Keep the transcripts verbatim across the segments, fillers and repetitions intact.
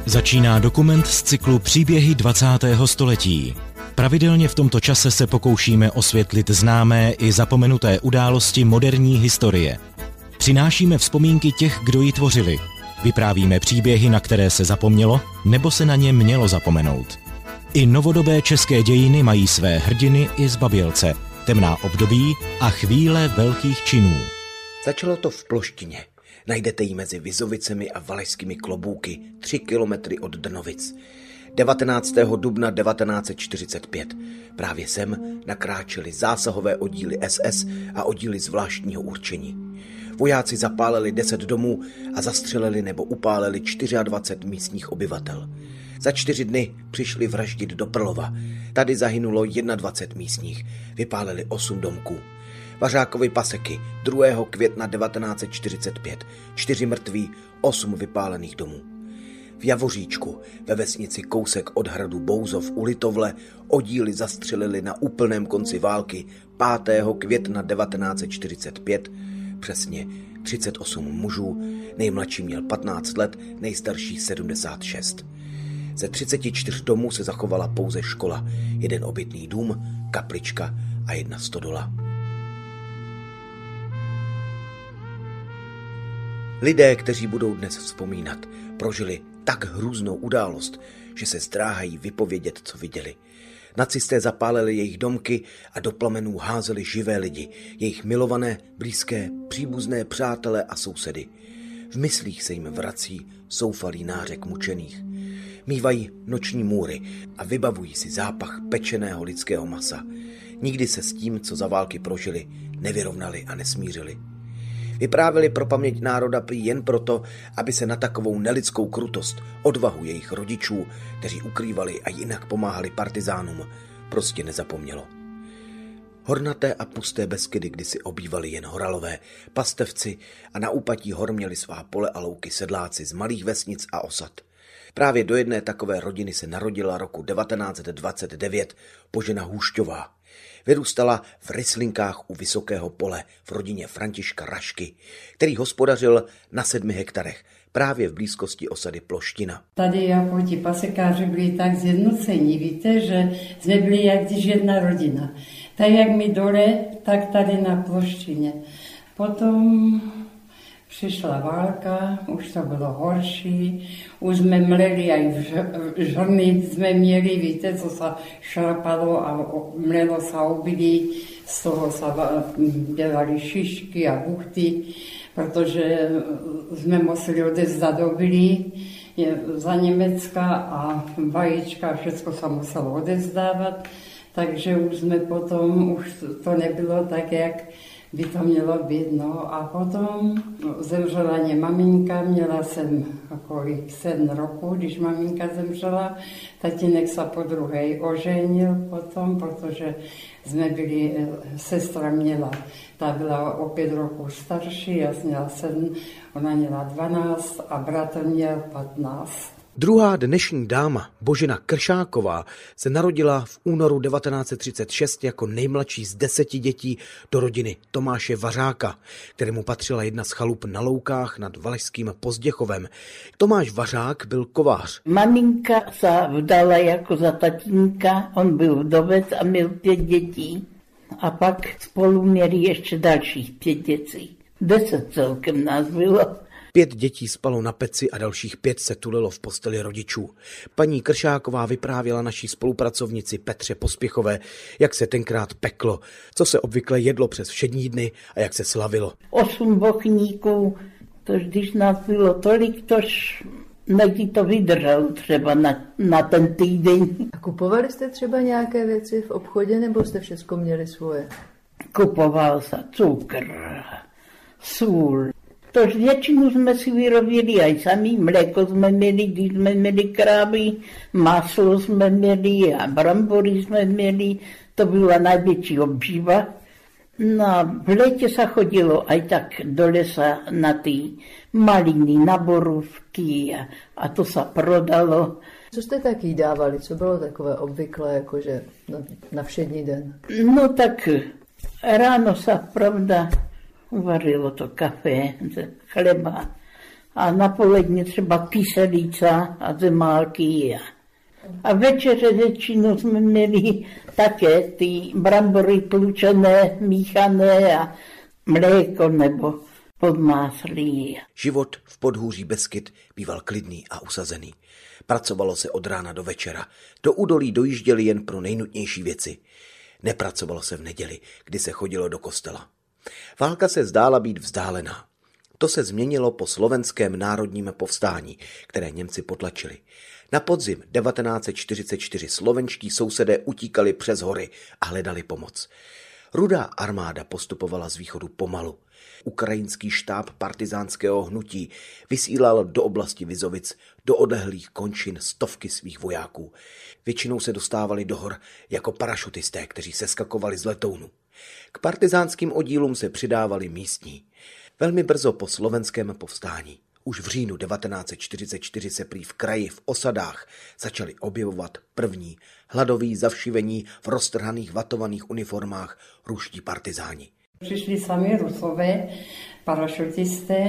Začíná dokument z cyklu Příběhy dvacátého století. Pravidelně v tomto čase se pokoušíme osvětlit známé i zapomenuté události moderní historie. Přinášíme vzpomínky těch, kdo ji tvořili. Vyprávíme příběhy, na které se zapomnělo, nebo se na ně mělo zapomenout. I novodobé české dějiny mají své hrdiny i zbabělce, temná období a chvíle velkých činů. Začalo to v Ploštině. Najdete ji mezi Vizovicemi a Valašskými Klobouky, tři kilometry od Drnovic. devatenáctého dubna devatenáct set čtyřicet pět. Právě sem nakráčely zásahové oddíly S S a oddíly zvláštního určení. Vojáci zapálili deset domů a zastřelili nebo upálili dvacet čtyři místních obyvatel. Za čtyři dny přišli vraždit do Prlova. Tady zahynulo dvacet jedna místních, vypálili osm domků. Vařákovy paseky, druhého května devatenáct set čtyřicet pět, čtyři mrtví, osm vypálených domů. V Javoříčku, ve vesnici kousek od hradu Bouzov u Litovle, oddíly zastřelili na úplném konci války pátého května devatenáct set čtyřicet pět, přesně třicet osm mužů, nejmladší měl patnáct let, nejstarší sedmdesát šest. Ze třicet čtyři domů se zachovala pouze škola, jeden obytný dům, kaplička a jedna stodola. Lidé, kteří budou dnes vzpomínat, prožili tak hrůznou událost, že se zdráhají vypovědět, co viděli. Nacisté zapálili jejich domky a do plamenů házeli živé lidi, jejich milované, blízké, příbuzné přátelé a sousedy. V myslích se jim vrací zoufalý nářek mučených. Mívají noční můry a vybavují si zápach pečeného lidského masa. Nikdy se s tím, co za války prožili, nevyrovnali a nesmířili. Vyprávěli pro paměť národa prý jen proto, aby se na takovou nelidskou krutost, odvahu jejich rodičů, kteří ukrývali a jinak pomáhali partizánům, prostě nezapomnělo. Hornaté a pusté Beskydy kdysi obývali jen horalové, pastevci a na úpatí hor měli svá pole a louky sedláci z malých vesnic a osad. Právě do jedné takové rodiny se narodila roku devatenáct set dvacet devět Božena Hůšťová. Vyrůstala v Ryslinkách u Vysokého pole v rodině Františka Rašky, který hospodařil na sedmi hektarech, právě v blízkosti osady Ploština. Tady jako ti pasekáři byli tak zjednocení, víte, že jsme byli jak když jedna rodina. Tak jak my dole, tak tady na Ploštině. Potom přišla válka, už to bylo horší, už jsme mleli, a i žrny jsme měli, víte, co se šlapalo a mlelo se obilí, z toho se dělali šišky a buchty, protože jsme museli odevzdat obilí za Německa a vajíčka, všechno se muselo odevzdávat, takže už jsme potom, už to nebylo tak, jak by to mělo být, no a potom zemřela mě maminka, měla jsem kolik sedm roků, když maminka zemřela, tatínek se po druhé oženil potom, protože jsme byli, sestra měla, ta byla o pět roků starší, já jsem měla sedm, ona měla dvanáct a bratr měl patnáct. Druhá dnešní dáma, Božena Kršáková, se narodila v únoru devatenáct set třicet šest jako nejmladší z deseti dětí do rodiny Tomáše Vařáka, kterému patřila jedna z chalup na Loukách nad Valašským Pozděchovem. Tomáš Vařák byl kovář. Maminka se vdala jako za tatínka, on byl vdovec a měl pět dětí. A pak spolu měli ještě dalších pět dětí. Deset celkem nás bylo. Pět dětí spalo na peci a dalších pět se tulilo v posteli rodičů. Paní Kršáková vyprávěla naší spolupracovnici Petře Pospěchové, jak se tenkrát peklo, co se obvykle jedlo přes všední dny a jak se slavilo. Osm bochníků, tož když nás bylo tolik, tož nejdi to vydržel třeba na, na ten týden. A kupovali jste třeba nějaké věci v obchodě, nebo jste všechno měli svoje? Kupoval se cukr, sůl. Tož většinu jsme si vyrobili aj sami, mléko jsme měli, když jsme měli krávy, máslo jsme měli a brambory jsme měli, to byla největší obživa. No v létě se chodilo aj tak do lesa na ty maliny, na borůvky a, a to se prodalo. Co jste tak jídávali, co bylo takové obvyklé, jakože na, na všední den? No tak ráno se, pravda, uvařilo to kafe, chleba a na poledně třeba kyselica a zemálky. A večeře většinou jsme měli také ty brambory tlučené, míchané a mléko nebo podmáslí. Život v podhůří Beskyd býval klidný a usazený. Pracovalo se od rána do večera. Do údolí dojížděli jen pro nejnutnější věci. Nepracovalo se v neděli, kdy se chodilo do kostela. Válka se zdála být vzdálená. To se změnilo po slovenském národním povstání, které Němci potlačili. Na podzim devatenáct set čtyřicet čtyři slovenští sousedé utíkali přes hory a hledali pomoc. Rudá armáda postupovala z východu pomalu. Ukrajinský štáb partizánského hnutí vysílal do oblasti Vizovic, do odlehlých končin stovky svých vojáků. Většinou se dostávali do hor jako parašutisté, kteří se skakovali z letounu. K partizánským oddílům se přidávali místní. Velmi brzo po slovenském povstání, už v říjnu devatenáct set čtyřicet čtyři se prý v kraji v osadách začali objevovat první hladoví zavšivení v roztrhaných vatovaných uniformách ruští partizáni. Přišli sami Rusové, parašutisté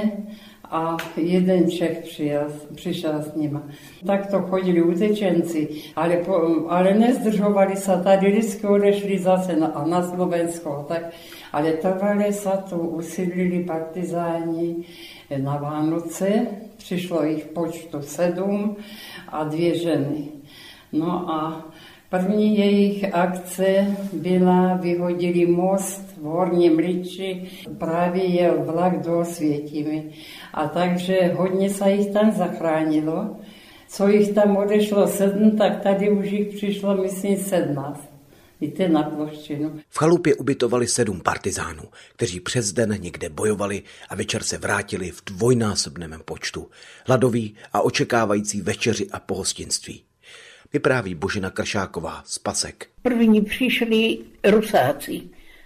a jeden Čech přijel, přišel s nima. Tak to chodili utečenci, ale, po, ale nezdržovali se tady, vždycky odešli zase na, na Slovensko. Tak, ale trvale se tu usídlili partizáni na Vánoce, přišlo jich počtu sedm a dvě ženy. No a první jejich akce byla, vyhodili most v Horním Liči, právě jel vlak do Osvětimi. A takže hodně se jich tam zachránilo. Co jich tam odešlo sedm, tak tady už jich přišlo, myslím, sedmnáct. Víte, na ploštinu. V chalupě ubytovali sedm partizánů, kteří přes den někde bojovali a večer se vrátili v dvojnásobném počtu. Hladoví a očekávající večeři a pohostinství. Vypráví Božena Kršáková z Pasek. První přišli Rusáci,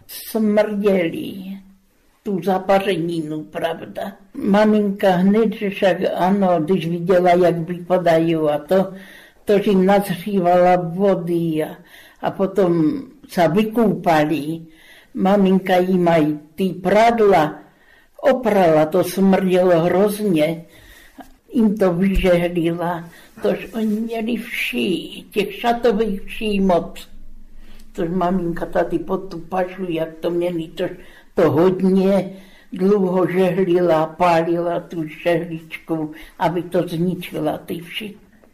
smrděli tu zapařeninu, pravda. Maminka hned, že však ano, když viděla, jak vypadají a to, to jim nazřívala vody a, a potom se vykoupali. Maminka jí mají ty pradla oprala, to smrdělo hrozně. Jim to vyžehlila, tož oni měli vší, těch šatových vší moc. Tož maminka tady pod tu pažu, jak to měli, tož to hodně dlouho žehlila, pálila tu žehličku, aby to zničila ty vši.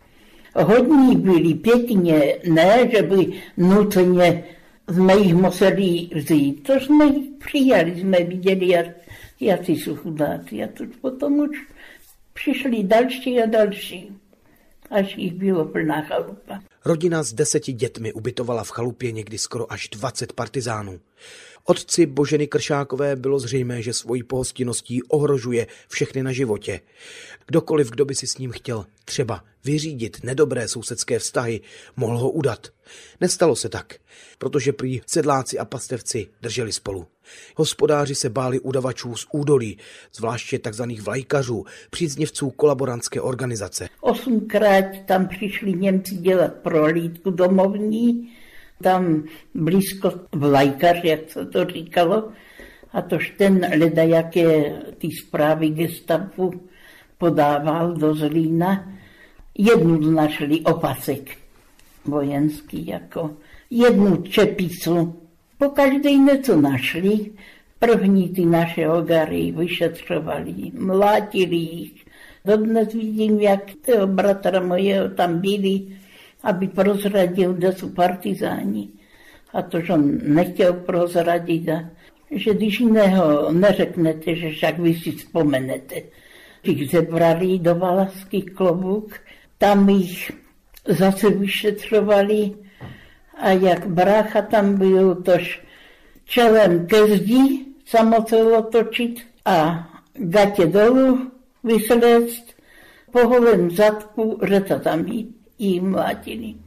Hodní byli pěkně, ne, že by nutně jsme jich museli vzít. To jsme jich přijali, jsme viděli, jak, jak jsou chudáci. A to potom už přišli další a další, až jich bylo plná chalupa. Rodina s deseti dětmi ubytovala v chalupě někdy skoro až dvacet partizánů. Otci Boženy Kršákové bylo zřejmé, že svojí pohostinností ohrožuje všechny na životě. Kdokoliv, kdo by si s ním chtěl třeba vyřídit nedobré sousedské vztahy, mohl ho udat. Nestalo se tak, protože prý sedláci a pastevci drželi spolu. Hospodáři se báli udavačů z údolí, zvláště tzv. Vlajkařů, příznivců kolaborantské organizace. Osmkrát tam přišli Němci dělat prohlídku domovní, tam blízko Vlajkař, jak se to říkalo, a tož ten leda, jaké ty zprávy gestapu podával do Zlína. Jednu našli opasek vojenský, jako jednu čepicu. Po každé něco našli. První ty naše ogary vyšetřovali, mlátili jich. Dodnes vidím, jak toho bratra mojeho tam byli, aby prozradil, kde jsou partizáni. A to, že on nechtěl prozradit, a že když jiného neřeknete, že však vy si vzpomenete. Jich zebrali do Valašský Klobouk, tam jich zase vyšetřovali a jak brácha tam byl, tož čelem ke zdi samocelo točit a gatě dolů vysléct, po holém zadku řeta tam jí mlátili.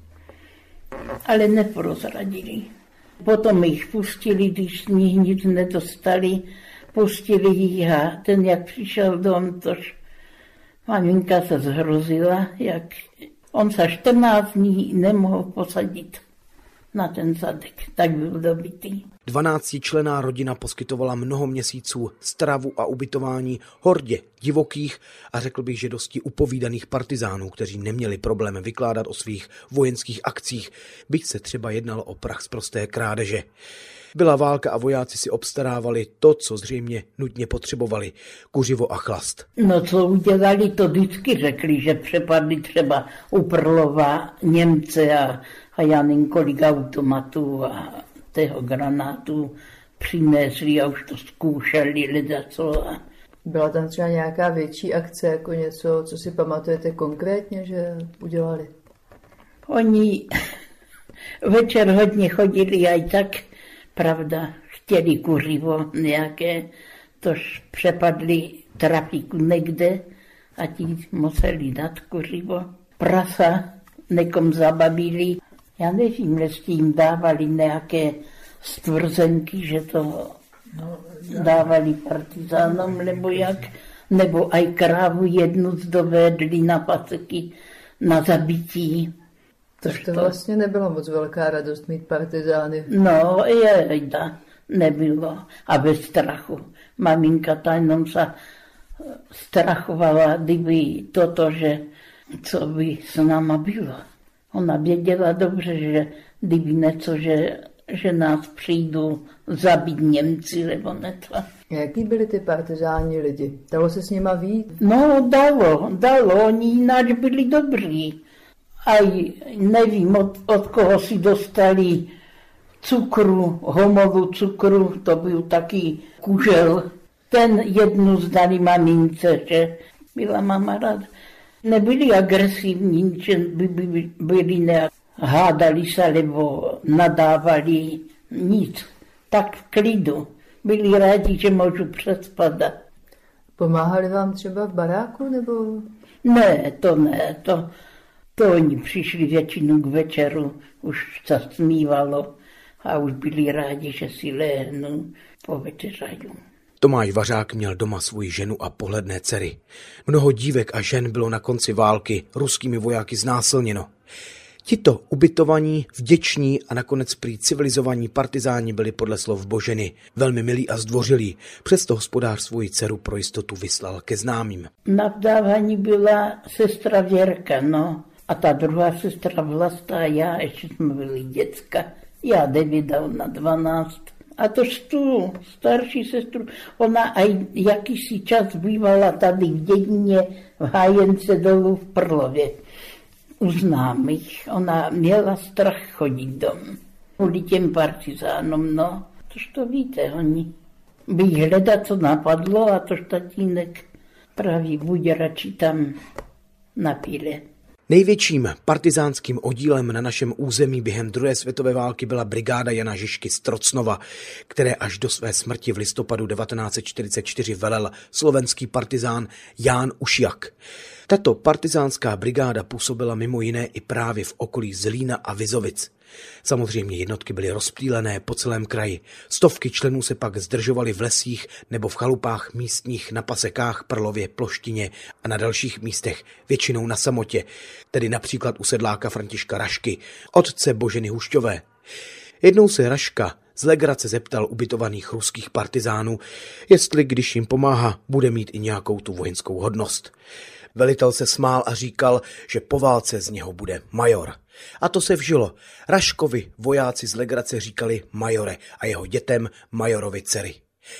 Ale neprozradili. Potom jich pustili, když z nich nic nedostali, pustili jich a ten, jak přišel dom, tož maminka se zhrozila, jak on se čtrnáct dní nemohl posadit na ten zadek, tak byl dobitý. Dvanáctičlenná rodina poskytovala mnoho měsíců stravu a ubytování hordě divokých a řekl bych, že dosti upovídaných partizánů, kteří neměli problém vykládat o svých vojenských akcích, byť se třeba jednalo o prach z prosté krádeže. Byla válka a vojáci si obstarávali to, co zřejmě nutně potřebovali, kuřivo a chlast. No co udělali, to vždycky řekli, že přepadli třeba u Prlova Němce a, a já nevím kolik automatů a tého granátu přinesli a už to zkoušeli leda co. A... Byla tam třeba nějaká větší akce, jako něco, co si pamatujete konkrétně, že udělali? Oni večer hodně chodili a tak, pravda, chtěli kuřivo nějaké, tož přepadli trafiku někde a ti museli dát kuřivo. Prasa nekom zabavili, já nevím, jestli jim dávali nějaké stvrzenky, že to dávali partizánům, nebo jak, nebo aj krávu jednu dovedli na paseky na zabití. Tož to vlastně nebylo moc velká radost mít partizány. No, je, nebylo. A bez strachu. Maminka ta jenom se strachovala, kdyby toto, že co by s náma bylo. Ona věděla dobře, že kdyby něco, že, že nás přijdou zabít Němci, nebo něco. Jaký byli ty partizáni lidi? Dalo se s nima vyjít? No, dalo, dalo. Oni jinak byli dobří. Aj nevím, od, od koho si dostali cukru, homovu cukru, to byl taký kužel. Ten jednu zdali mamince, že byla mama ráda. Nebyli agresivní, že by, by byli nějak, hádali se, nebo nadávali, nic. Tak v klidu. Byli rádi, že můžu přespadat. Pomáhali vám třeba v baráku, nebo? Ne, to ne, to... To oni přišli většinou k večeru, už se smívalo a už byli rádi, že si lehnou po večeřaju. Tomáš Vařák měl doma svoji ženu a pohledné dcery. Mnoho dívek a žen bylo na konci války ruskými vojáky znásilněno. Tito ubytovaní, vděční a nakonec prý civilizovaní partizáni byli podle slov Boženy velmi milí a zdvořilí. Přesto hospodář svoji dceru pro jistotu vyslal ke známým. Na vdávání byla sestra Věrka, no. A ta druhá sestra Vlasta a já, ještě jsme byli děcka. Já devět a ona dvanáct. A tož tu starší sestru, ona aj jakýsi čas bývala tady v dědině v Hájence dolů v Prlově. U známých. Ona měla strach chodit dom. Kvůli těm partizánům, no. Tož to víte, oni by hledat, co napadlo, a tož tatínek praví, buď radši tam na píle. Největším partizánským oddílem na našem území během druhé světové války byla brigáda Jana Žižky z Trocnova, které až do své smrti v listopadu devatenáct set čtyřicet čtyři velel slovenský partizán Ján Ušiak. Tato partizánská brigáda působila mimo jiné i právě v okolí Zlína a Vizovic. Samozřejmě jednotky byly rozptýlené po celém kraji. Stovky členů se pak zdržovaly v lesích nebo v chalupách místních na Pasekách, Prlově, Ploštině a na dalších místech, většinou na samotě, tedy například u sedláka Františka Rašky, otce Boženy Hušťové. Jednou se Raška z legrace zeptal ubytovaných ruských partizánů, jestli když jim pomáhá, bude mít i nějakou tu vojenskou hodnost. Velitel se smál a říkal, že po válce z něho bude major. A to se vžilo. Raškovi vojáci z legrace říkali majore a jeho dětem majorovi dcery.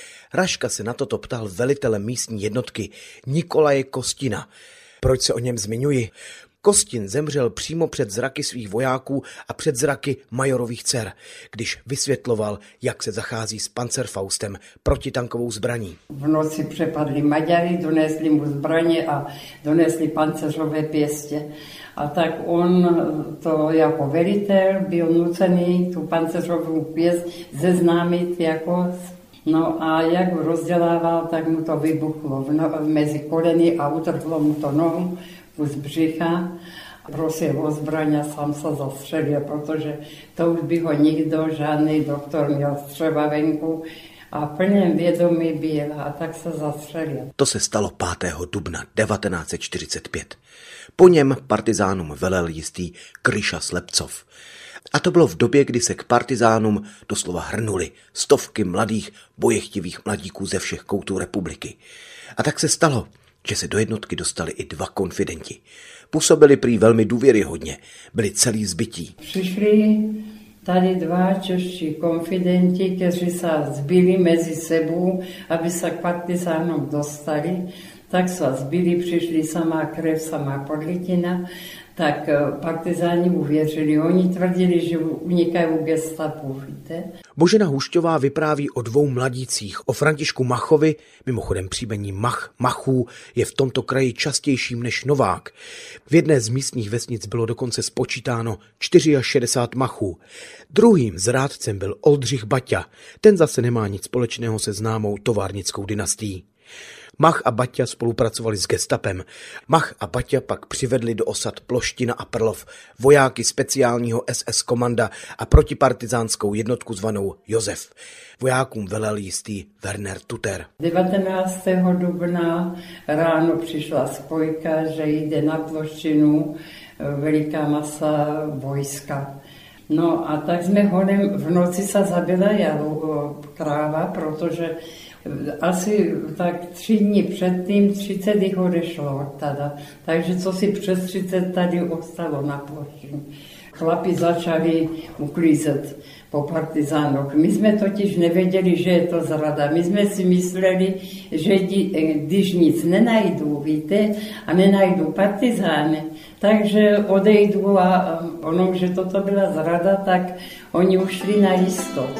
Raška se na toto ptal velitele místní jednotky Nikolaje Kostina. Proč se o něm zmiňuji? Kostin zemřel přímo před zraky svých vojáků a před zraky majorových dcer, když vysvětloval, jak se zachází s Panzerfaustem, protitankovou zbraní. V noci přepadli Maďari, donesli mu zbraně a donesli panceřové pěstě. A tak on to jako velitel byl nucený tu panceřovou pěst zeznámit jako. No a jak ho rozdělával, tak mu to vybuchlo no, mezi koleny a utrhlo mu to nohu z břicha. Prosil o zbraň a sám se zastřelil, protože to už by ho nikdo, žádný doktor měl střeba venku A v plném vědomí byl a tak se zastřelil. To se stalo pátého dubna devatenáct set čtyřicet pět. Po něm partizánům velel jistý Kryša Slepcov. A to bylo v době, kdy se k partizánům doslova hrnuli stovky mladých, bojechtivých mladíků ze všech koutů republiky. A tak se stalo, že se do jednotky dostali i dva konfidenti. Působili prý velmi důvěryhodně, byli celý zbytí. Přišli tady dva čeští konfidenti, kteří se zbyli mezi sebou, aby se k partizánům dostali. Tak se zbyli, přišli samá krev, samá podlitina. Tak partizáni uvěřili. Oni tvrdili, že unikají gestapu, víte? Božena Hušťová vypráví o dvou mladících, o Františku Machovi, mimochodem příjmení Mach, Machů je v tomto kraji častějším než Novák. V jedné z místních vesnic bylo dokonce spočítáno šedesát čtyři Machů. Druhým zrádcem byl Oldřich Baťa, ten zase nemá nic společného se známou továrnickou dynastií. Mach a Baťa spolupracovali s gestapem. Mach a Baťa pak přivedli do osad Ploština a Prlov vojáky speciálního es es komanda a protipartizánskou jednotku zvanou Josef. Vojákům velel jistý Werner Tuter. devatenáctého dubna ráno přišla spojka, že jde na Ploštinu veliká masa vojska. No a tak jsme honem v noci se zabila jalo, kráva, protože asi tak tři dny předtím třicet jich odešlo tada. Takže co si přes třicet tady ostalo na Ploštině. Chlapi začali uklízet po partizánoch. My jsme totiž nevěděli, že je to zrada. My jsme si mysleli, že když nic nenajdou, víte, a nenajdou partizány, takže odejdu a ono, že toto byla zrada, tak oni ušli na jisto.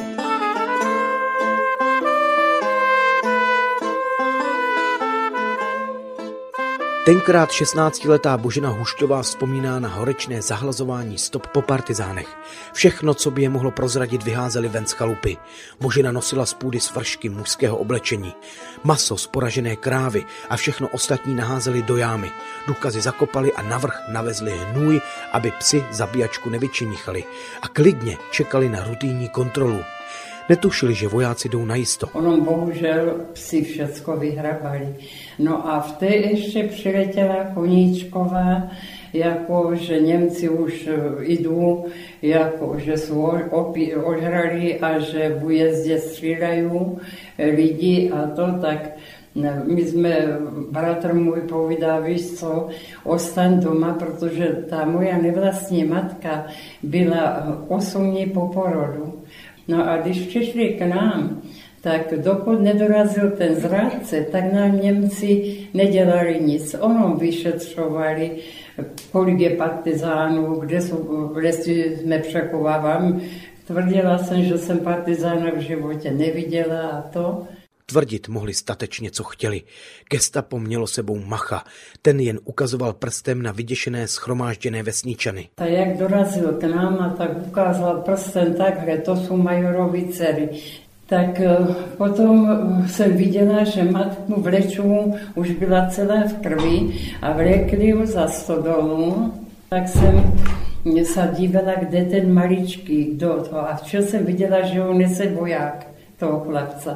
Tenkrát šestnáctiletá Božena Hušťová vzpomíná na horečné zahlazování stop po partizánech. Všechno, co by je mohlo prozradit, vyházeli ven z chalupy. Božena nosila z půdy svršky mužského oblečení. Maso z poražené krávy a všechno ostatní naházeli do jámy. Důkazy zakopali a navrch navezli hnůj, aby psi zabíjačku nevyčinichali. A klidně čekali na rutinní kontrolu. Netušili, že vojáci jdou najisto. Ono bohužel psi všecko vyhrabali. No a v té ještě přiletěla Koníčková, jako že Němci už jdou, jako že jsou opi, ožrali a že v újezdě střílejí lidi a to tak. My jsme, bratr můj povídá, víš co, ostaň doma, protože ta moja nevlastní matka byla osm dní po porodu. No a když přišli k nám, tak dokud nedorazil ten zrádce, tak nám Němci nedělali nic. Ono vyšetřovali, kolik je partizánů, kde jsou, kde jsme překovávali. Tvrdila jsem, že jsem partizána v životě neviděla a to. Tvrdit mohli statečně, co chtěli. Gestapo mělo sebou Macha. Ten jen ukazoval prstem na vyděšené shromážděné vesničany. A jak dorazil k nám a tak ukázal prstem takhle, to jsou majorovi dcery. Tak potom jsem viděla, že matku vleču už byla celá v krvi a vlekli ju za stodolu. Tak jsem se dívala, kde ten maličký, kdo to. A včera jsem viděla, že ho nese voják, toho chlapce.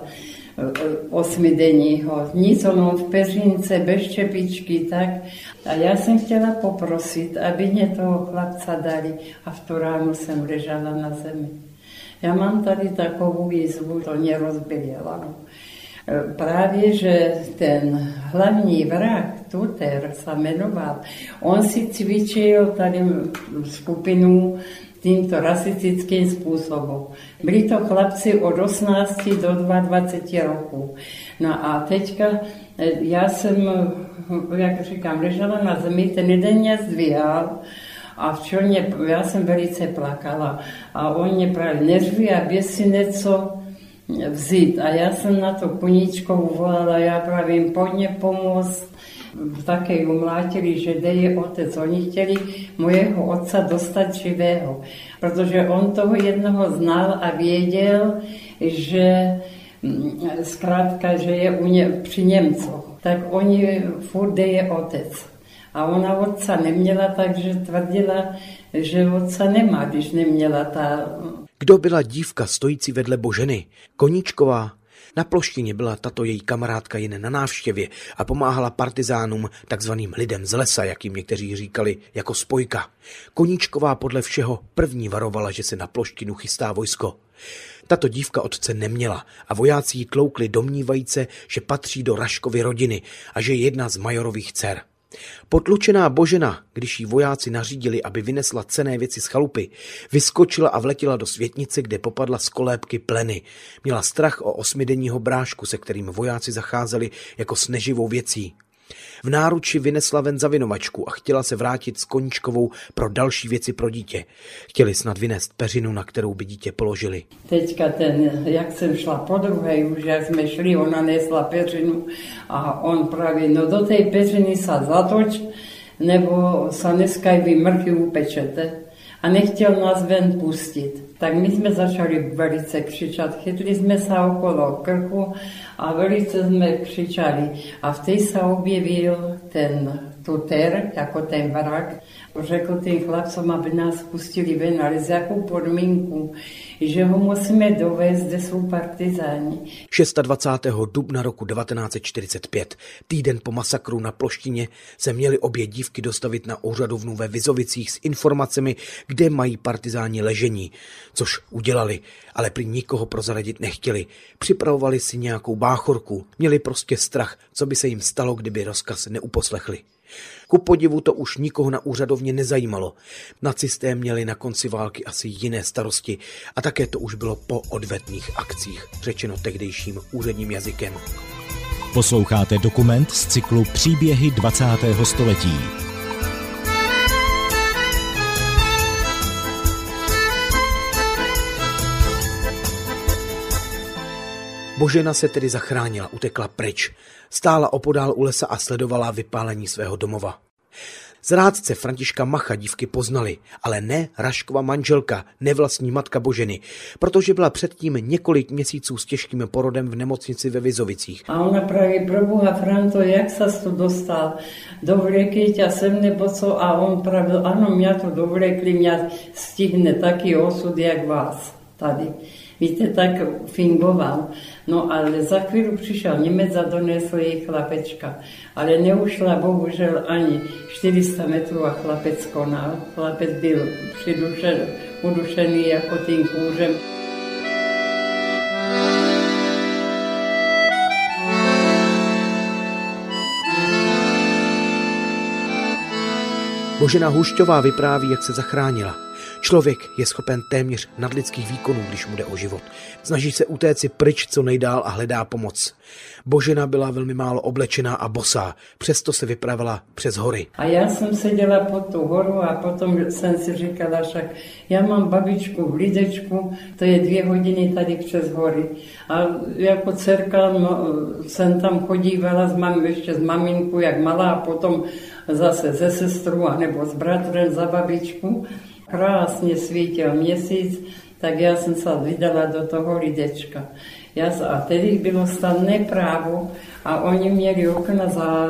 Osmidenního. Nic ono v peřince, bez čepičky, tak. A já jsem chtěla poprosit, aby mě toho chlapca dali. A v tu ránu jsem ležela na zemi. Já mám tady takovou jizvu, to mě rozbili hlavu. Právě, že ten hlavní vrah, Tuter se jmenoval, on si cvičil tady skupinu tímto rasistickým způsobem. Byli to chlapci od osmnácti do dvaceti dvou roků. No a teďka já jsem, jak říkám, ležela na zemi, ten jeden mě zdvíhal a včera já jsem velice plakala. A on mě právě neřví, aby si něco vzít. A já jsem na to Koníčkovou volala, já právě jim pojďme pomoct. Také ju mlátili, že kde je otec. Oni chtěli mojeho otce dostat živého, protože on toho jednoho znal a věděl, že zkrátka, že je u ně, při Němcoch. Tak oni furt, kde je otec. A ona otce neměla, takže tvrdila, že otce nemá, když neměla ta... Kdo byla dívka stojící vedle Boženy? Koníčková? Na Ploštině byla tato její kamarádka jen na návštěvě a pomáhala partizánům, takzvaným lidem z lesa, jak jim někteří říkali, jako spojka. Koníčková podle všeho první varovala, že se na Ploštinu chystá vojsko. Tato dívka otce neměla a vojáci jí tloukli domnívajíce, že patří do Raškovy rodiny a že je jedna z majorových dcer. Potlučená Božena, když jí vojáci nařídili, aby vynesla cenné věci z chalupy, vyskočila a vletěla do světnice, kde popadla z kolébky pleny. Měla strach o osmidenního brášku, se kterým vojáci zacházeli jako s neživou věcí. V náruči vynesla ven zavinovačku a chtěla se vrátit s Koníčkovou pro další věci pro dítě. Chtěli snad vynést peřinu, na kterou by dítě položili. Teďka ten, jak jsem šla po druhé, už jak jsme šli, ona nesla peřinu a on praví, no do tej peřiny sa zatoč, nebo sa dneska vy mrchy upečete. A nechtěl nás ven pustit. Tak my jsme začali velice křičat. Chytli jsme se okolo krku a velice jsme křičali. A v té se objevil ten tuter, jako ten vrak. Řekl tým chlapcom, aby nás pustili ven, ale z jakou podmínku, že ho musíme dovést, kde jsou partizáni. dvacátého šestého dubna roku devatenáct set čtyřicet pět, týden po masakru na Ploštině, se měly obě dívky dostavit na úřadovnu ve Vizovicích s informacemi, kde mají partizáni ležení, což udělali, ale prý nikoho prozradit nechtěli. Připravovali si nějakou báchorku, měli prostě strach, co by se jim stalo, kdyby rozkaz neuposlechli. Ku podivu to už nikoho na úřadovně nezajímalo. Nacisté měli na konci války asi jiné starosti a také to už bylo po odvetných akcích, řečeno tehdejším úředním jazykem. Posloucháte dokument z cyklu Příběhy dvacátého století. Božena se tedy zachránila, utekla pryč. Stála opodál u lesa a sledovala vypálení svého domova. Zrádce Františka Macha dívky poznali, ale ne Raškova manželka, nevlastní matka Boženy, protože byla předtím několik měsíců s těžkým porodem v nemocnici ve Vizovicích. A ona praví, proboha Franto, jak ses tu dostal? Dovlekli ťa sem nebo co? A on pravil, ano, mě to dovlekli, mě stihne taký osud, jak vás tady. Víte, tak fingoval. No ale za chvíli přišel Němec a donesl jej chlapečka. Ale neušla bohužel ani čtyři sta metrů a chlapec konal. Chlapec byl přidušen, udušený jako tím kůžem. Božena Hušťová vypráví, jak se zachránila. Člověk je schopen téměř nadlidských výkonů, když mu jde o život. Snaží se utéci pryč co nejdál a hledá pomoc. Božena byla velmi málo oblečená a bosá, přesto se vypravila přes hory. A já jsem seděla pod tu horu a potom jsem si říkala, však já mám babičku v Lidečku, to je dvě hodiny tady přes hory. A jako dcerka no, jsem tam chodívala s mam, ještě s maminku, jak malá, a potom zase ze sestru anebo s bratrem za babičku. Krásně svítil měsíc, tak já jsem se vydala do toho Lidečka. Já, a tedy bylo stanné právo a oni měli okna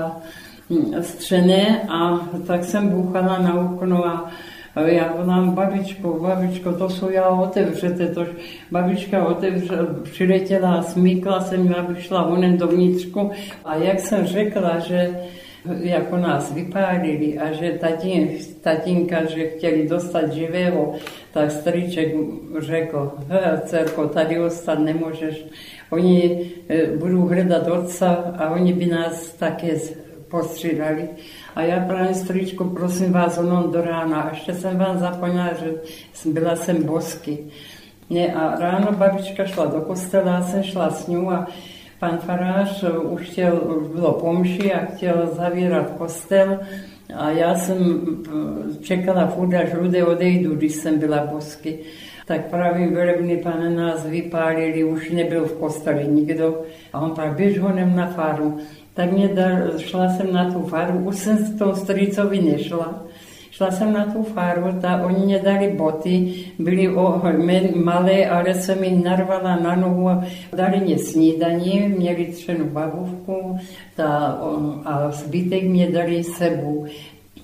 zastřené a tak jsem bouchala na okno a já volám babičku, babičko, to jsou já otevřete, tož babička otevře, přiletěla a smíkla jsem, aby šla onen dovnitřku a jak jsem řekla, že jako nás vypálili a že tatín, tatínka, že chtěli dostat živého, tak strýček řekl, dcerko, tady ostat nemůžeš. Oni budou hledat otca a oni by nás také postřídali. A já právě strýčku, prosím vás, onon do rána. A ještě jsem vám zapomněla, že byla jsem bosky. Ne, a ráno babička šla do kostela, jsem šla s ňou a pan farář už chtěl, už bylo pomši a chtěl zavírat kostel a já jsem čekala furt, až lidé odejdu, když jsem byla bosky. Tak právě velebný pane nás vypálili, už nebyl v kostele nikdo a on pak běž honem na faru. Tak mě dal, šla jsem na tu faru, už jsem s tou strýcovi nešla. Šla jsem na tu faru, ta, oni mě dali boty, byly o, malé, ale jsem mi narvala na nohu, dali mě snídaní, měli třenou babůvku ta, o, a zbytek mě dali sebou.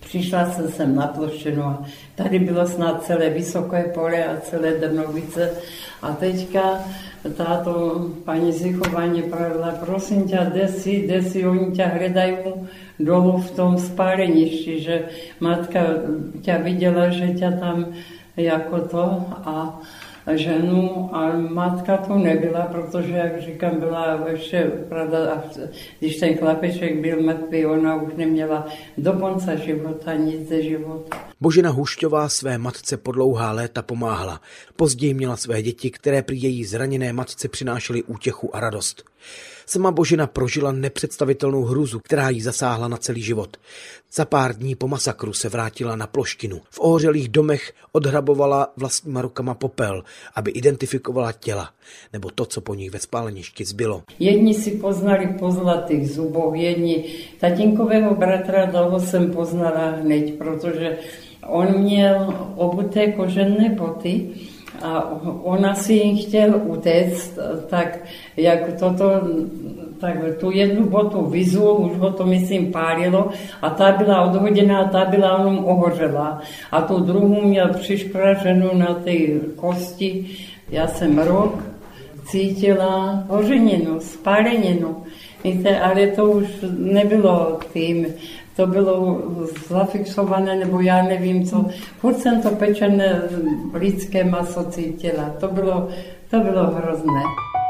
Přišla jsem sem na ploštinu a tady bylo snad celé Vysoké pole a celé Drnovice. A teďka táto paní Zichová pravila, prosím ťa, jde si, jde si, oni ťa hledajú dolu v tom spáleništi, že matka ťa viděla, že ťa tam jako to a ženu a matka to nebyla, protože, jak říkám, byla ještě, pravda, když ten chlapeček byl mrtvý, ona už neměla do konce života nic ze života. Božena Hušťová své matce po dlouhá léta pomáhala. Později měla své děti, které prý její zraněné matce přinášely útěchu a radost. Sama Božena prožila nepředstavitelnou hrůzu, která jí zasáhla na celý život. Za pár dní po masakru se vrátila na ploštinu. V ohořelých domech odhrabovala vlastníma rukama popel, aby identifikovala těla, nebo to, co po nich ve spáleništi zbylo. Jedni si poznali po zlatých zuboch, jedni tatínkového bratra dlouho jsem poznala hned, protože on měl obuté kožené boty, a ona si jim chtěl utéct, tak jak toto, tak tu jednu botu vyzul, už ho to myslím pálilo a ta byla odhoděná, ta byla jenom ohořela. A tu druhou měl přišpraženou na ty kosti. Já jsem rok cítila hořeninu, spáleninu. Víte, ale to už nebylo tím, to bylo zafixované, nebo já nevím co. Furt jsem to pečené lidské maso cítila. To bylo, to bylo hrozné.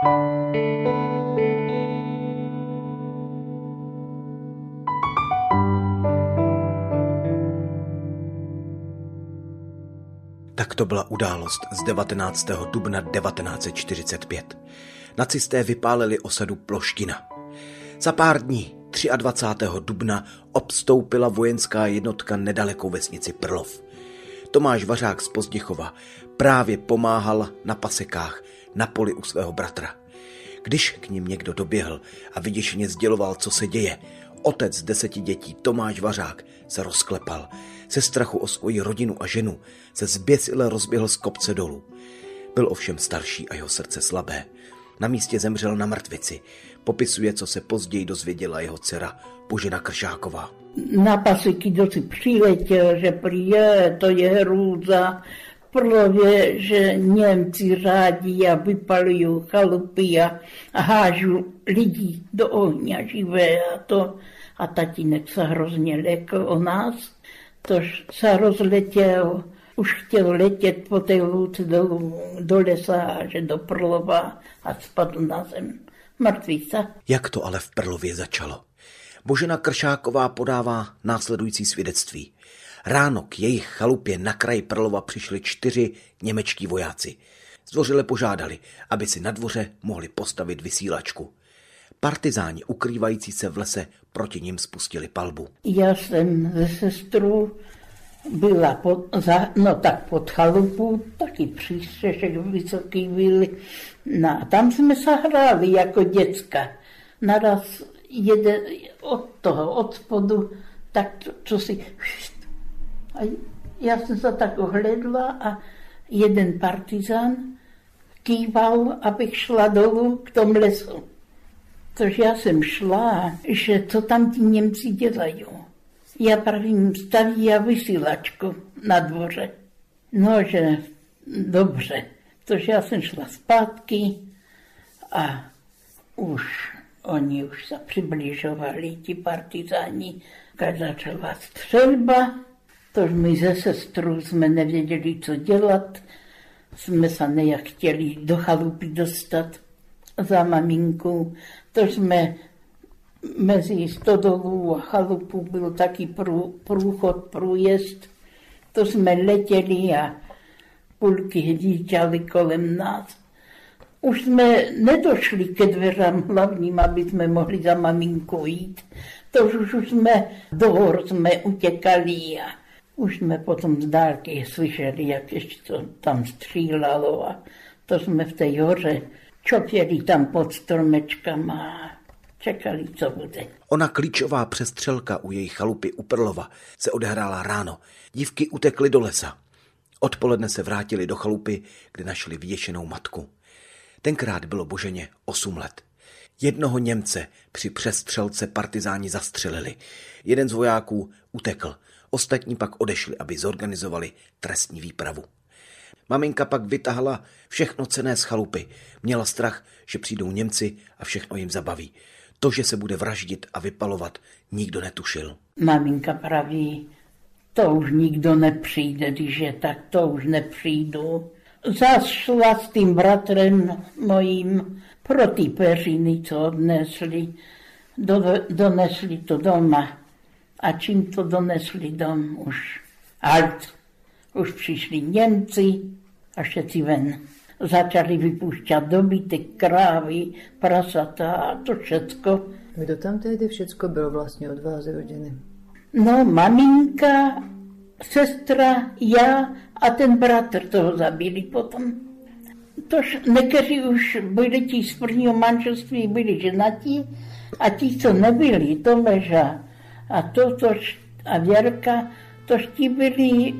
Tak to byla událost z devatenáctého dubna devatenáct set čtyřicet pět. Nacisté vypálili osadu Ploština. Za pár dní, dvacátého třetího dubna, obstoupila vojenská jednotka nedalekou vesnici Prlov. Tomáš Vařák z Pozděchova právě pomáhal na pasekách na poli u svého bratra. Když k ním někdo doběhl a vyděšeně sděloval, co se děje, otec deseti dětí Tomáš Vařák se rozklepal. Ze strachu o svoji rodinu a ženu se zběsile rozběhl z kopce dolů. Byl ovšem starší a jeho srdce slabé. Na místě zemřel na mrtvici. Popisuje, co se později dozvěděla jeho dcera Božena Kršáková. Na paseky dosi přiletěl, že prý je, to je hrůza. Prlově, že Němci rádí a vypalují chalupy a, a hážu lidí do ohňa živé a to. A tatínek se hrozně lekl o nás, tož se rozletěl, už chtěl letět po té louce do, do lesa až do Prlova a spadl na zem. Mrtvice. Jak to ale v Prlově začalo? Božena Kršáková podává následující svědectví. Ráno k jejich chalupě na kraji Prlova přišli čtyři němečtí vojáci. Zdvořile požádali, aby si na dvoře mohli postavit vysílačku. Partizáni ukrývající se v lese proti nim spustili palbu. Já jsem ze sestrou byla pod, za, no tak pod chalupu, taky přístřešek vysoký byl. No, tam jsme se hráli jako děcka. Naraz jede od toho, od spodu, tak co, co si... A já jsem se tak ohledla a jeden partizán kýval, abych šla dolů k tomu lesu. Takže já jsem šla, že co tam ti Němci dělají. Já pravím, staví a vysílačku na dvoře. No, že dobře. Takže já jsem šla zpátky a už oni už se přibližovali, ti partizáni. Když začala střelba, tož my ze sestrou jsme nevěděli, co dělat. Jsme se nejak chtěli do chalupy dostat za maminkou. Tož jsme mezi stodolů a chalupu byl taky prů, průchod, průjezd. To jsme letěli a půlky hříčaly kolem nás. Už jsme nedošli ke dveřám hlavním, aby jsme mohli za maminkou jít. To už, už jsme do hor jsme utěkali a už jsme potom z dálky slyšeli, jak ještě to tam střílelo a to jsme v té hoře čopěli tam pod stromečkama a čekali, co bude. Ona klíčová přestřelka u její chalupy u Prlova se odehrála ráno. Dívky utekly do lesa. Odpoledne se vrátili do chalupy, kde našli vyděšenou matku. Tenkrát bylo Boženě osm let. Jednoho Němce při přestřelce partizáni zastřelili. Jeden z vojáků utekl. Ostatní pak odešli, aby zorganizovali trestní výpravu. Maminka pak vytahala všechno cenné z chalupy. Měla strach, že přijdou Němci a všechno jim zabaví. To, že se bude vraždit a vypalovat, nikdo netušil. Maminka praví, to už nikdo nepřijde, když je tak, to už nepřijdu. Zašla s tím bratrem mojím pro ty peřiny, co odnesli. Do, donesli to doma. A čím to donesli dom, už halt. Už přišli Němci a všetci ven. Začali vypúšťať dobytek, krávy, prasata a to všecko. Kdo tam tehdy všecko byl vlastně od vás rodiny? No, maminka, sestra, já a ten bratr toho zabili potom. Tož někteří už byli ti z prvního manželství, byli ženatí a ti, co nebyli, Tomeža a totož a Věrka, tož ti byli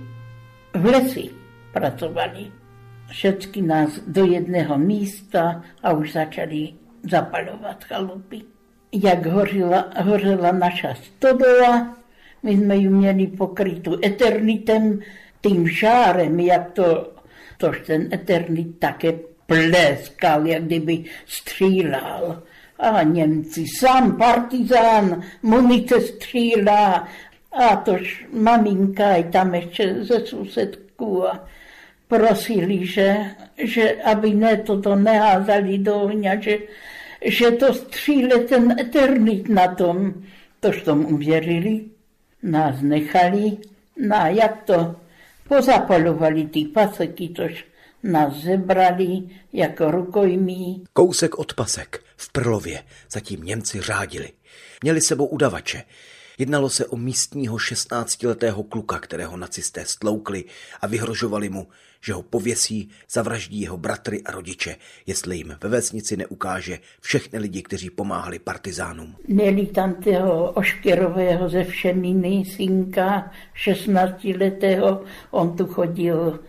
v lesi, pracovali. Všetky nás do jedného místa a už začali zapalovat chalupy. Jak hořila, hořela naša stodola, my jsme ji měli pokrytou eternitem, tím žárem, jak to, tož ten eternit také pleskal, jak kdyby střílel. A Němci, sám partizán, munice střílá. A tož maminka i tam ještě ze sousedků a prosili, že, že aby ne toto neházali do ohňa, že, že to stříle ten eternit na tom. Tož tomu uvěřili, nás nechali, no a jak to pozapalovali ty paseky, tož nás zebrali jako rukojmí. Kousek od pasek v Prlově zatím Němci řádili. Měli sebou udavače. Jednalo se o místního šestnáctiletého kluka, kterého nacisté stloukli a vyhrožovali mu, že ho pověsí, zavraždí jeho bratry a rodiče, jestli jim ve vesnici neukáže všechny lidi, kteří pomáhali partizánům. Měli tam toho Oškerového ze Všeminy, synka šestnáctiletého, on tu chodil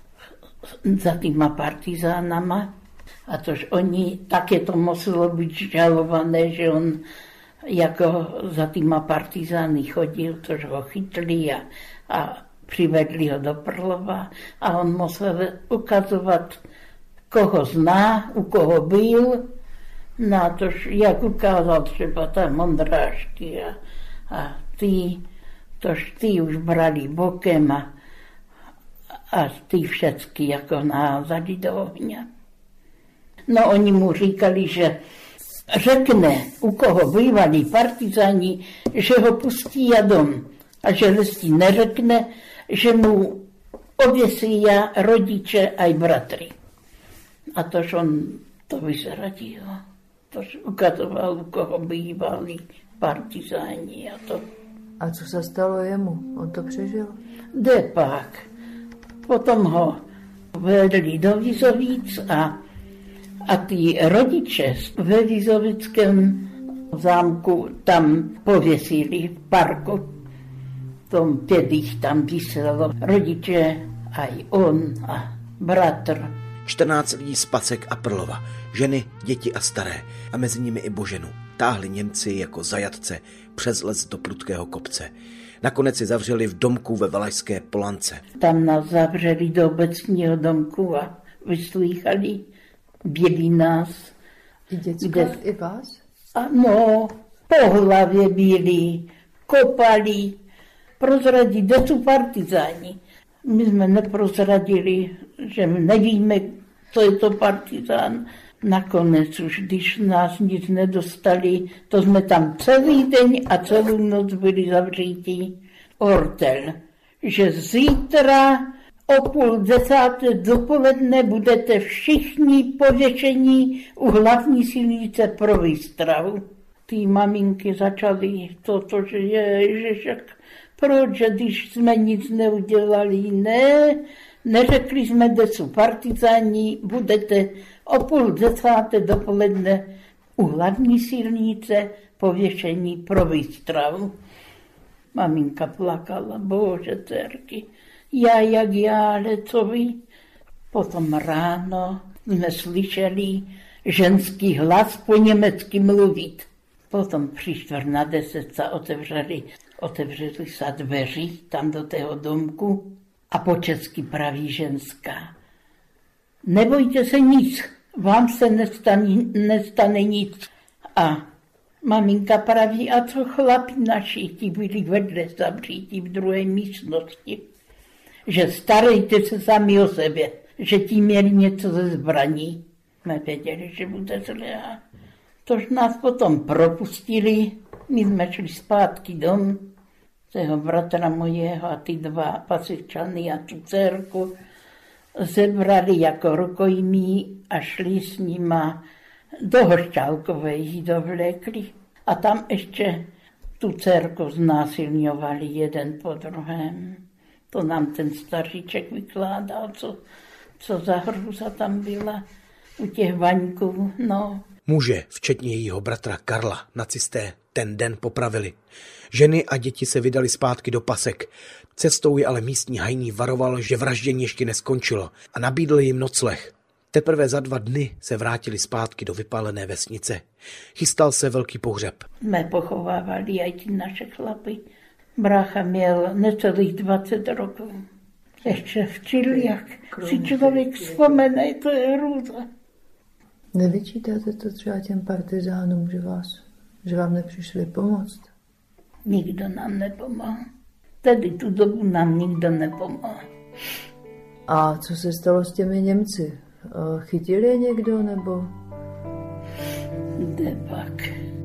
za týma partizánama a tož oni, také to muselo být žalované, že on jako za týma partizány chodil, tož ho chytli a, a přivedli ho do Prlova a on musel ukazovat, koho zná, u koho byl, na tož jak ukázal třeba tam Ondrášky a, a ty, tož ty už brali bokem a, a ty všecky jako naházali do ohňa. No oni mu říkali, že řekne, u koho bývali partizáni, že ho pustí dom. A že jestli neřekne, že mu oběsí rodiče a i bratry. A tož on to vyzradil. Tož ukazoval, u koho bývali partizáni a to. A co se stalo jemu? On to přežil? Jde pak. Potom ho vedli do Vizovic a A ty rodiče ve Vizovickém zámku tam pověsili v parku. Tom pět jich tam vyselo. Rodiče a i on a bratr. čtrnáct lidí z Pacek a Prlova, ženy, děti a staré a mezi nimi i Boženu. Táhli Němci jako zajatce přes les do prudkého kopce. Nakonec si zavřeli v domku ve Valašské Polance. Tam nás zavřeli do obecního domku a vyslýchali. Bělí nás. I děcka, kde... i vás? Ano, po hlavě bílí, kopali, prozradili, kde jsou partizáni. My jsme neprozradili, že nevíme, co je to partizán. Nakonec už, když nás nic nedostali, to jsme tam celý den a celou noc byli zavřítí. Ortel, že zítra o půl desáté dopoledne budete všichni pověšení u hlavní silnice pro výstrahu. Ty maminky začaly toto, že ježišek, proč, že když jsme nic neudělali, ne, neřekli jsme, kde jsou partizáni, budete o půl desáté dopoledne u hlavní silnice pověšení pro výstrahu. Maminka plakala, bože, dcerky. Já jak já, ale co vy? Potom ráno jsme slyšeli ženský hlas po německy mluvit. Potom při čtvrt na deset sa otevřeli, otevřeli sa dveří tam do toho domku a po česky praví ženská. Nebojte se nic, vám se nestane, nestane nic. A maminka praví, a co chlapi naši, ti byli vedle zavřítí v druhé místnosti, že starejte se sami o sebe, že ti měli něco ze zbraní. My věděli, že bude zle. Tož nás potom propustili, my jsme šli zpátky dom, toho bratra mojeho a ty dva Pasičany a tu dcerku zebrali jako rukojmí a šli s nima do Hošťálkové, jí dovlekli. A tam ještě tu dcerku znásilňovali jeden po druhém. To nám ten staříček vykládal, co, co za hrůza tam byla u těch Vaňků, no. Muže, včetně jejího bratra Karla, nacisté ten den popravili. Ženy a děti se vydali zpátky do pasek. Cestou je ale místní hajný varoval, že vraždění ještě neskončilo a nabídl jim nocleh. Teprve za dva dny se vrátili zpátky do vypálené vesnice. Chystal se velký pohřeb. Jsme pochovávali aj ty naše chlapy. Brácha měl necelých dvacet roků. Ještě v Čiliach. Si člověk vzpomene, to je hrůza. Nevyčítáte to třeba těm partizánům, že, vás, že vám nepřišli pomoct? Nikdo nám nepomohl. Tedy tu dobu nám nikdo nepomohl. A co se stalo s těmi Němci? Chytili je někdo, nebo? Kde pak?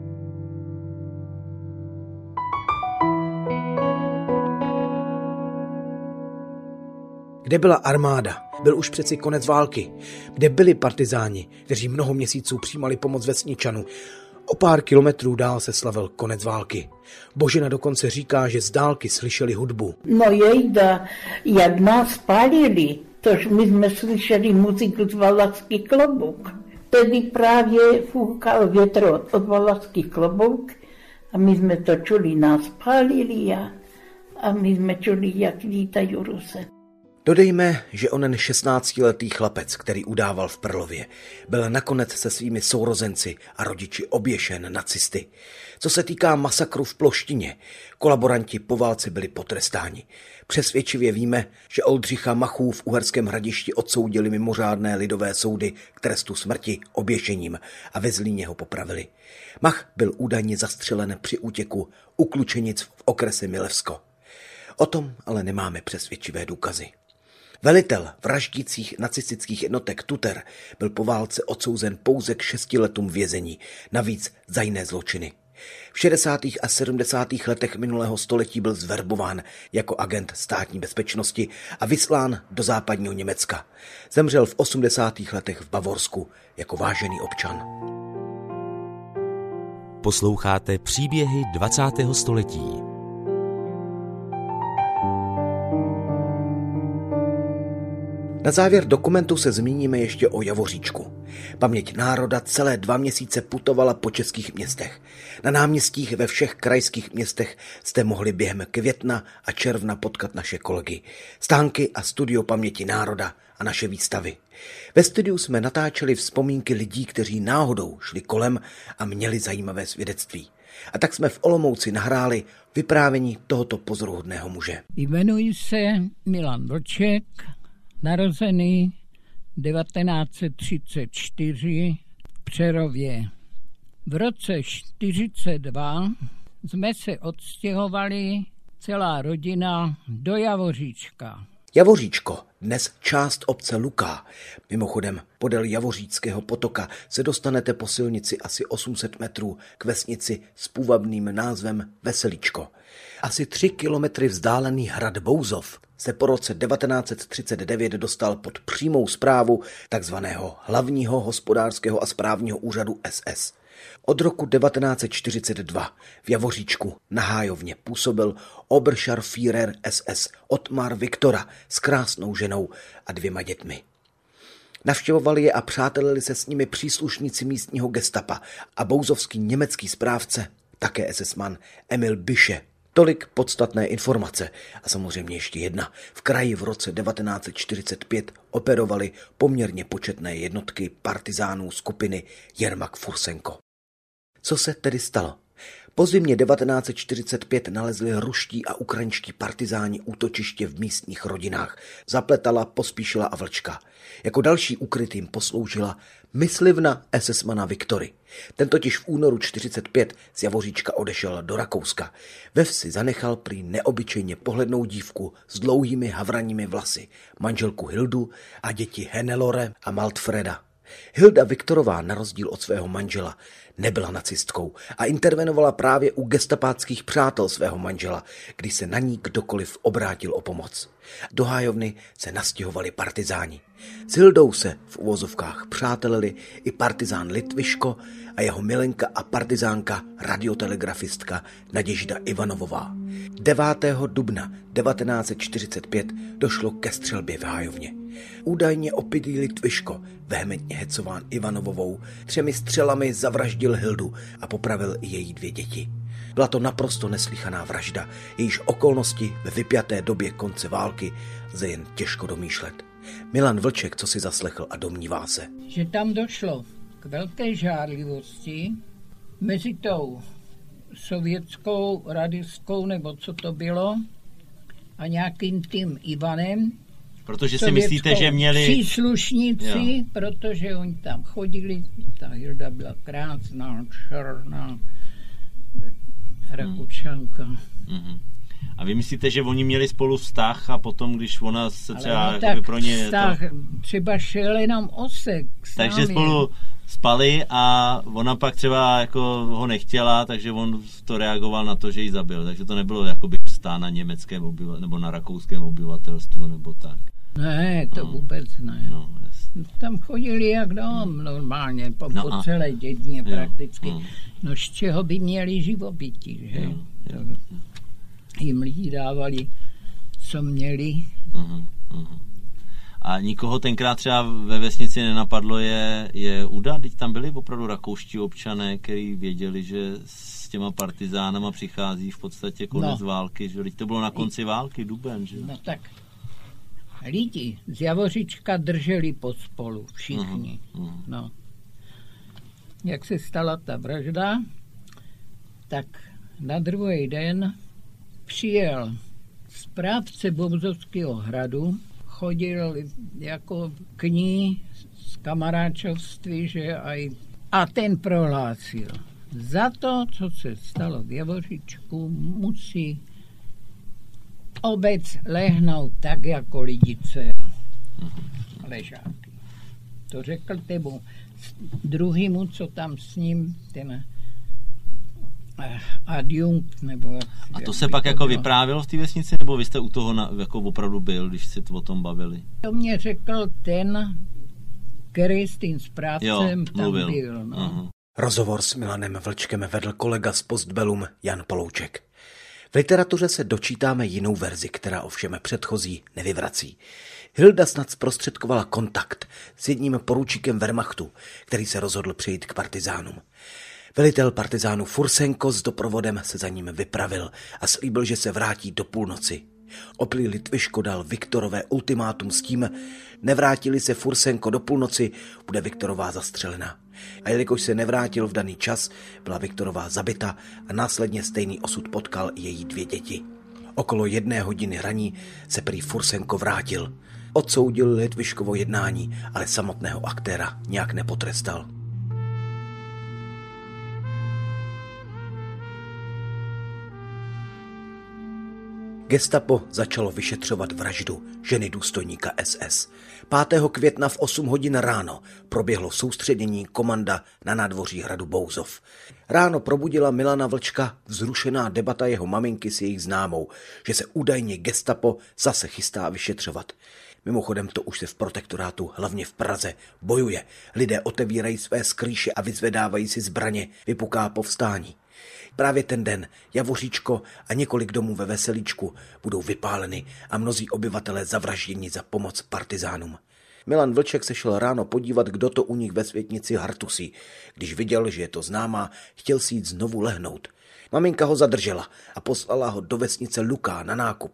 Kde byla armáda? Byl už přeci konec války. Kde byli partizáni, kteří mnoho měsíců přijímali pomoc vesničanů? O pár kilometrů dál se slavil konec války. Božena dokonce říká, že z dálky slyšeli hudbu. No jejda, jak nás pálili, tož my jsme slyšeli muziku z Valašský klobouk. Tedy právě fúkal větr od Valašský klobouk a my jsme to čuli, nás pálili a, a my jsme čuli, jak vítají Ruse. Dodejme, že onen šestnáctiletý chlapec, který udával v Prlově, byl nakonec se svými sourozenci a rodiči oběšen nacisty. Co se týká masakru v Ploštině, kolaboranti po válce byli potrestáni. Přesvědčivě víme, že Oldřicha Machu v Uherském Hradišti odsoudili mimořádné lidové soudy k trestu smrti oběšením a ve Zlíně ho popravili. Mach byl údajně zastřelen při útěku u Klučenic v okrese Milevsko. O tom ale nemáme přesvědčivé důkazy. Velitel vraždících nacistických jednotek Tuter byl po válce odsouzen pouze k šesti letům vězení, navíc za jiné zločiny. V šedesátých a sedmdesátých letech minulého století byl zverbován jako agent státní bezpečnosti a vyslán do západního Německa. Zemřel v osmdesátých letech v Bavorsku jako vážený občan. Posloucháte příběhy dvacátého století. Na závěr dokumentu se zmíníme ještě o Javoříčku. Paměť národa celé dva měsíce putovala po českých městech. Na náměstích ve všech krajských městech jste mohli během května a června potkat naše kolegy. Stánky a studio paměti národa a naše výstavy. Ve studiu jsme natáčeli vzpomínky lidí, kteří náhodou šli kolem a měli zajímavé svědectví. A tak jsme v Olomouci nahráli vyprávění tohoto pozoruhodného muže. Jmenuji se Milan Vlček, narozený devatenáct set třicet čtyři v Přerově. V roce čtyřicet dva jsme se odstěhovali celá rodina do Javoříčka. Javoříčko, dnes část obce Luká. Mimochodem, podél Javoříckého potoka se dostanete po silnici asi osm set metrů k vesnici s půvabným názvem Veseličko. Asi tři kilometry vzdálený hrad Bouzov se po roce devatenáct set třicet devět dostal pod přímou správu takzvaného hlavního hospodářského a správního úřadu S S. Od roku devatenáct set čtyřicet dva v Javoříčku na Hájovně působil Oberscharführer S S Ottmar Viktora s krásnou ženou a dvěma dětmi. Navštěvovali je a přátelili se s nimi příslušníci místního gestapa a bouzovský německý správce, také esesman Emil Bische. Tolik podstatné informace a samozřejmě ještě jedna. V kraji v roce devatenáct set čtyřicet pět operovali poměrně početné jednotky partizánů skupiny Jermak Fursenko. Co se tedy stalo? Po zimě devatenáct set čtyřicet pět nalezli ruští a ukrajinští partizáni útočiště v místních rodinách. Zapletala, Pospíšila a Vlčka. Jako další ukryt jim posloužila myslivna esesmana Viktory. Ten totiž v únoru čtyřicet pět z Javoříčka odešel do Rakouska. Ve vsi zanechal prý neobyčejně pohlednou dívku s dlouhými havranními vlasy, manželku Hildu a děti Hennelore a Maltfreda. Hilda Viktorová na rozdíl od svého manžela nebyla nacistkou a intervenovala právě u gestapáckých přátel svého manžela, když se na ní kdokoliv obrátil o pomoc. Do hájovny se nastěhovali partizáni. S Hildou se v uvozovkách přátelili i partizán Litviško a jeho milenka a partizánka radiotelegrafistka Naděžda Ivanovová. devátého dubna devatenáct set čtyřicet pět došlo ke střelbě v hájovně. Údajně opilý Litviško, vehementně hecován Ivanovovou, třemi střelami zavraždil Hildu a popravil i její dvě děti. Byla to naprosto neslýchaná vražda, jejíž okolnosti ve vypjaté době konce války lze jen těžko domýšlet. Milan Vlček, co si zaslechl a domnívá se, že tam došlo k velké žárlivosti mezi tou sovětskou radiskou, nebo co to bylo, a nějakým tím Ivanem. Protože si myslíte, že měli příslušníci, jo. Protože oni tam chodili, ta Hilda byla krásná, černá Rakušanka. Mm-hmm. A vy myslíte, že oni měli spolu vztah a potom, když ona se třeba no, tak pro ně... vztah to... třeba šel jenom osek. Takže spolu spali a ona pak třeba jako ho nechtěla, takže on to reagoval na to, že ji zabil. Takže to nebylo jakoby vztah na německém obyvatelstvu nebo na rakouském obyvatelstvu nebo tak. Ne, to no. vůbec ne. No, tam chodili jak dom, normálně, po, no po a... celé dědině prakticky. Jo, no z čeho by měli živobytí, že? Jo, jo, jo. Jim lidi dávali, co měli. Uh-huh, uh-huh. A nikoho tenkrát třeba ve vesnici nenapadlo je, je udat? Teď tam byli opravdu rakouští občané, kteří věděli, že s těma partizánama přichází v podstatě konec no. války. Že? Teď to bylo na konci války, duben. Že? No tak lidi z Javoříčka drželi pospolu, všichni. Uh-huh, uh-huh. No. Jak se stala ta vražda, tak na druhý den přijel správce Bouzovského hradu, chodil jako k ní z kamaráčovství, že aj, a ten prohlásil, za to, co se stalo v Javoříčku, musí obec lehnout tak, jako lidice ležáky. To řekl tému druhýmu, co tam s ním, ten adjunkt, nebo... Jak, a to se pak to jako bylo. Vyprávělo v té vesnici, nebo vy jste u toho na, jako opravdu byl, když si o tom bavili? To mě řekl ten, který s tím správcem jo, tam mluvil. byl. No. Uh-huh. Rozhovor s Milanem Vlčkem vedl kolega z Postbellum Jan Palouček. V literatuře se dočítáme jinou verzi, která ovšem předchozí nevyvrací. Hilda snad zprostředkovala kontakt s jedním poručíkem Wehrmachtu, který se rozhodl přejít k partizánům. Velitel partizánů Fursenko s doprovodem se za ním vypravil a slíbil, že se vrátí do půlnoci. Opilý Litviško dal Viktorové ultimátum s tím, nevrátili se Fursenko do půlnoci, bude Viktorová zastřelena. A jelikož se nevrátil v daný čas, byla Viktorová zabita a následně stejný osud potkal i její dvě děti. Okolo jedné hodiny raní se prý Fursenko vrátil. Odsoudil Litviškovo jednání, ale samotného aktéra nějak nepotrestal. Gestapo začalo vyšetřovat vraždu ženy důstojníka es es. pátého května v osm hodin ráno proběhlo soustředění komanda na nádvoří hradu Bouzov. Ráno probudila Milana Vlčka vzrušená debata jeho maminky s jejich známou, že se údajně gestapo zase chystá vyšetřovat. Mimochodem to už se v protektorátu, hlavně v Praze, bojuje. Lidé otevírají své skrýše a vyzvedávají si zbraně, vypuká povstání. Právě ten den Javoříčko a několik domů ve Veselíčku budou vypáleny a mnozí obyvatelé zavražděni za pomoc partizánům. Milan Vlček se šel ráno podívat, kdo to u nich ve Světnici hartusí. Když viděl, že je to známá, chtěl si jít znovu lehnout. Maminka ho zadržela a poslala ho do vesnice Luká na nákup.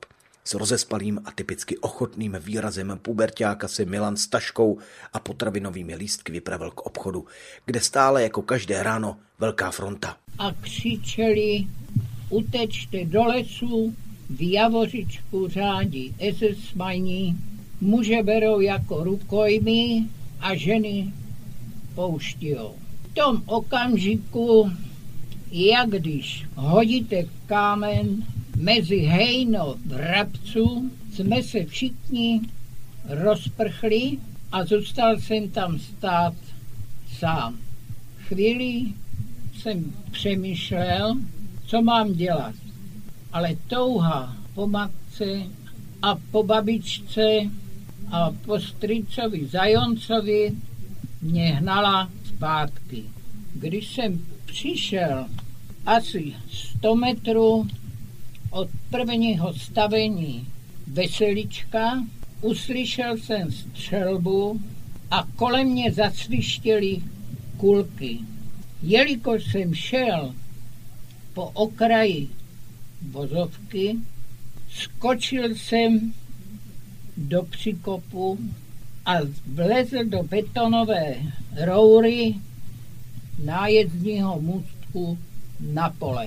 S rozespalým a typicky ochotným výrazem puberťáka se Milan s taškou a potravinovými lístky vypravil k obchodu, kde stále jako každé ráno velká fronta. A křičeli, utečte do lesu, v Javořičku řádí esesmani, muže berou jako rukojmí a ženy pouštějou. V tom okamžiku, jak když hodíte kámen mezi hejno vrabců, jsme se všichni rozprchli a zůstal jsem tam stát sám. Chvíli jsem přemýšlel, co mám dělat, ale touha po matce a po babičce a po strýcovi Zajoncovi mě hnala zpátky. Když jsem přišel asi sto metrů od prvního stavení Veselička, uslyšel jsem střelbu a kolem mě zasvištěly kulky. Jelikož jsem šel po okraji vozovky, skočil jsem do příkopu a vlezl do betonové roury nájezdního můstku na pole.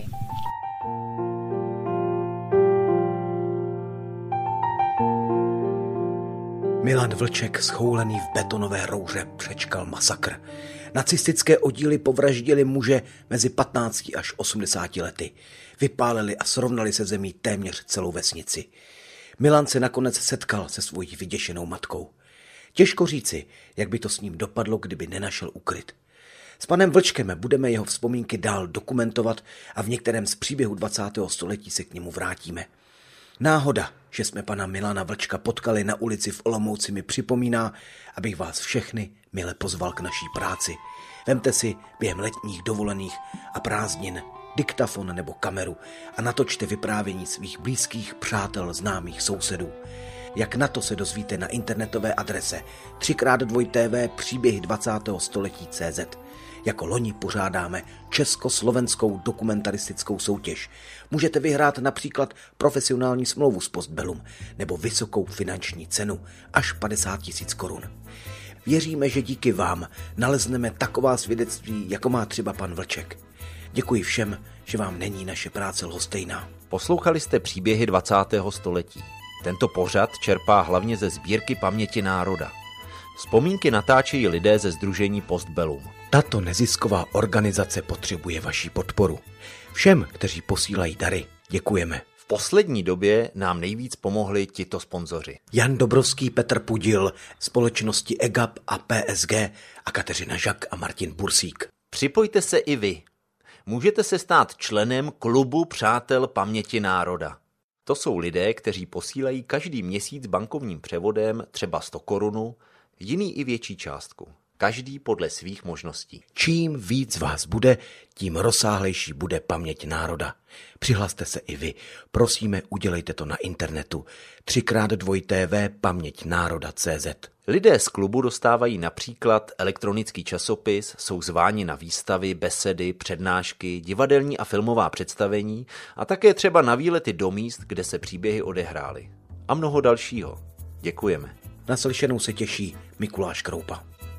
Milan Vlček, schoulený v betonové rouře, přečkal masakr. Nacistické oddíly povraždili muže mezi patnácti až osmdesáti lety. Vypálili a srovnali se zemí téměř celou vesnici. Milan se nakonec setkal se svojí vyděšenou matkou. Těžko říci, jak by to s ním dopadlo, kdyby nenašel úkryt. S panem Vlčkem budeme jeho vzpomínky dál dokumentovat a v některém z příběhů dvacátého století se k němu vrátíme. Náhoda, že jsme pana Milana Vlčka potkali na ulici v Olomouci, mi připomíná, abych vás všechny mile pozval k naší práci. Vemte si během letních dovolených a prázdnin diktafon nebo kameru a natočte vyprávění svých blízkých, přátel, známých, sousedů. Jak na to se dozvíte na internetové adrese tři krát dvoj té vé příběhy dvacátého století tečka cé zet. Jako loni pořádáme československou dokumentaristickou soutěž. Můžete vyhrát například profesionální smlouvu s Postbellum nebo vysokou finanční cenu až padesát tisíc korun. Věříme, že díky vám nalezneme taková svědectví, jako má třeba pan Vlček. Děkuji všem, že vám není naše práce lhostejná. Poslouchali jste příběhy dvacátého století. Tento pořad čerpá hlavně ze sbírky Paměti národa. Vzpomínky natáčejí lidé ze sdružení Postbellum. Tato nezisková organizace potřebuje vaši podporu. Všem, kteří posílají dary, děkujeme. V poslední době nám nejvíc pomohli tito sponzoři. Jan Dobrovský, Petr Pudil, společnosti E G A P a P S G a Kateřina Žak a Martin Bursík. Připojte se i vy. Můžete se stát členem klubu Přátel Paměti národa. To jsou lidé, kteří posílají každý měsíc bankovním převodem třeba sto korun, jiný i větší částku. Každý podle svých možností. Čím víc vás bude, tím rozsáhlejší bude paměť národa. Přihlaste se i vy. Prosíme, udělejte to na internetu. tři krát dvoj té vé paměť národa tečka cé zet. Lidé z klubu dostávají například elektronický časopis, jsou zváni na výstavy, besedy, přednášky, divadelní a filmová představení a také třeba na výlety do míst, kde se příběhy odehrály. A mnoho dalšího. Děkujeme. Naslyšenou se těší Mikuláš Kroupa.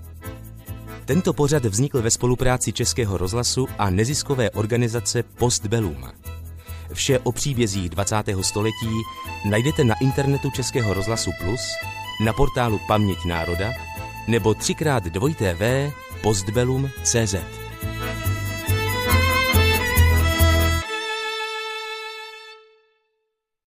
Tento pořad vznikl ve spolupráci Českého rozhlasu a neziskové organizace Postbellum. Vše o příbězích dvacátého století najdete na internetu Českého rozhlasu Plus, na portálu Paměť národa nebo tři krát dvoj té vé postbellum tečka cé zet.